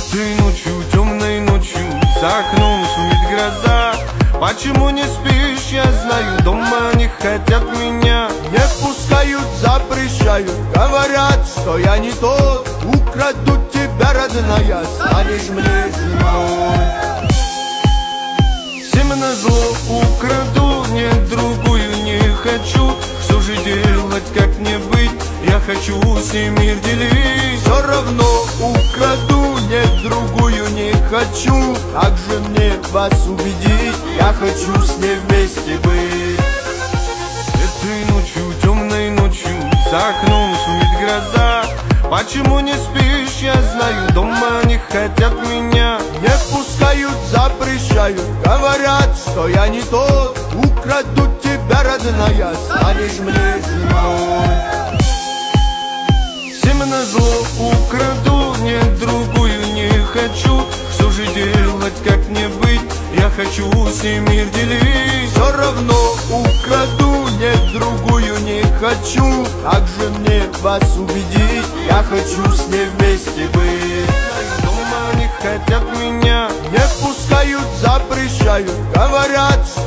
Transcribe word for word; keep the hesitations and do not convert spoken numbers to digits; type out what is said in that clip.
Этой ночью, темной ночью, за окном шумит гроза. Почему не спишь, я знаю, дома не хотят меня. Не пускают, запрещают, говорят, что я не тот. Украдут тебя, родная, станешь мне женой. Всем назло украду, нет, другую не хочу. Что же делать, как мне быть? Я хочу с ней мир делить. Все равно украду, нет, другую не хочу. Как же мне вас убедить? Я хочу с ней вместе быть. Этой ночью, темной ночью, за окном шумит гроза. Почему не спишь, я знаю, дома не хотят меня. Не пускают, запрещают, говорят, что я не тот. Украдут тебя, родная, станешь мне женой. Всем назло украду, нет, другую не хочу. Что же делать, как мне быть? Я хочу с ней мир делить. Все равно украду, нет, другую не хочу. Как же мне вас убедить? Я хочу с ней вместе быть. Дома не хотят меня. Не пускают, запрещают, говорят, что